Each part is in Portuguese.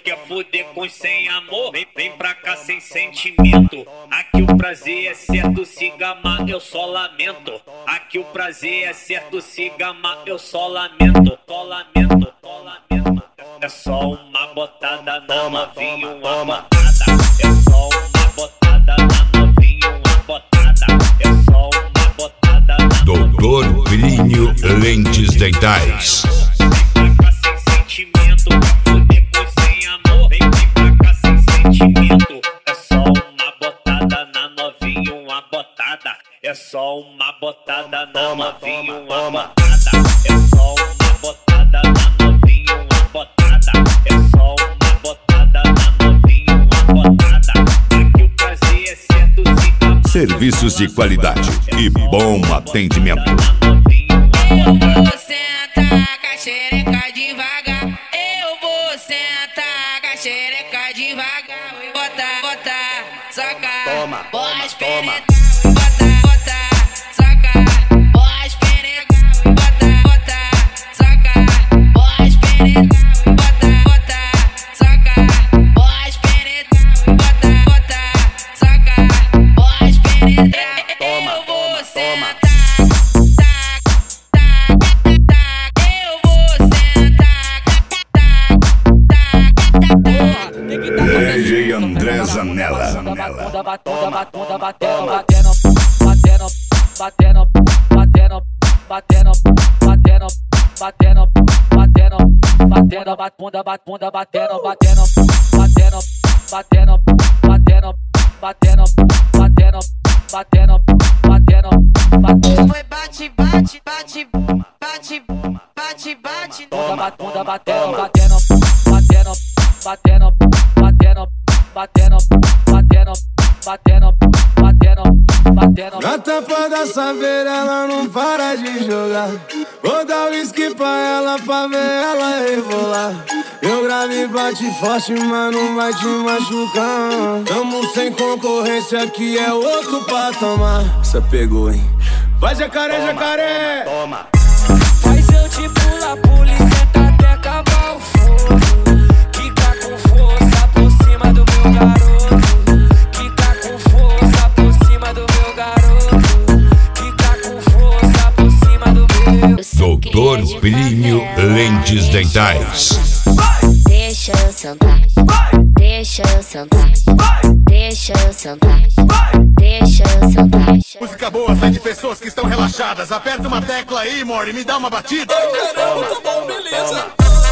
quer foder com sem amor, vem pra cá sem sentimento. Aqui o prazer é certo, se gamar eu só lamento. Aqui o prazer é certo, se gamar eu só lamento. Só lamento, só lamento. É só uma botada na novinha, uma botada. É só uma botada na novinha, uma botada. É só uma botada na Doutor Brinho Lentes Dentais. Vem pra cá sem sentimento, pra foder com sem amor. Vem pra cá sem sentimento. É só uma botada na novinha, uma botada. É só uma botada na novinha, uma botada. É só uma botada na novinha, uma botada. É só uma botada na novinha, uma botada. Aqui o prazer é certo, se gamar. Serviços de qualidade e bom atendimento. Eu vou sentar com a xereca devagar. Eu vou sentar com a xereca devagar. Bota, soca, pode penetra. Bota, soca, pode penetra. Bota, soca, pode penetra. Bota, soca, pode penetra. Bota, soca, pode penetrar. Eu vou sentar. DJ André Zanella. Foi bate, bate, bate, bate, bate, bate. Bunda batendo, batendo, batendo, batendo, batendo, batendo, batendo, batendo, batendo, batendo. Na tapa da saveira ela não para de jogar. Vou dar whisky pra ela pra ver ela rebolar. Meu grave bate forte, mas não vai te machucar. Tamo sem concorrência, aqui é outro patamar. Cê pegou, hein? Vai jacaré, jacaré! Toma. Faz eu te pula, senta até acabar o fogo. Quica com força por cima do meu garoto. Quica com força por cima do meu garoto. Quica com força por cima do meu. Doutor Brinho Lentes Dentais. Deixa eu sentar, deixa eu sentar, deixa eu sentar, deixa eu sentar. Música boa sai de pessoas que estão relaxadas. Aperta uma tecla aí, Mori, me dá uma batida. Caramba, tá bom, beleza.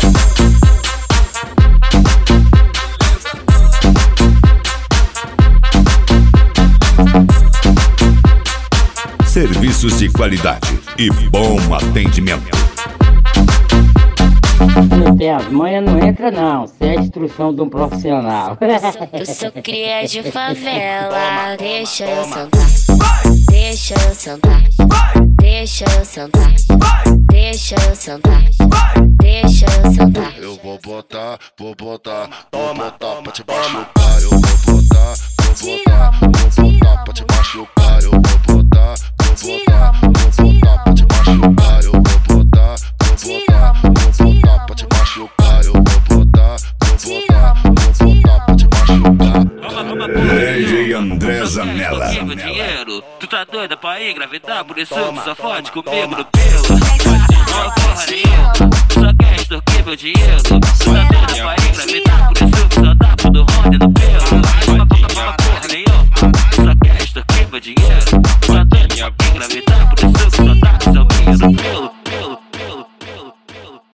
Serviços de qualidade e bom atendimento. Não tem as manhas, não entra não. Isso é a instrução de um profissional. Eu sou cria de favela, deixa eu sentar, deixa eu sentar, deixa eu sentar, deixa eu sentar, deixa eu sentar. Eu vou botar pra te machucar. Eu vou botar pra te machucar. Eu vou botar pra te machucar. Eu vou botar pra te machucar. Eu vou botar pra te machucar. DJ André Zanella. Meu dinheiro, tu tá doida pra engravidar, por isso tu só fode comigo no pelo. Não porra nenhuma, tu só quer extorquir meu dinheiro. Tu tá doida pra engravidar, por isso tu só dá pro do Rony no pelo. Porra nenhuma, tu só quer extorquir meu dinheiro. Tu tá doida pra engravidar, por isso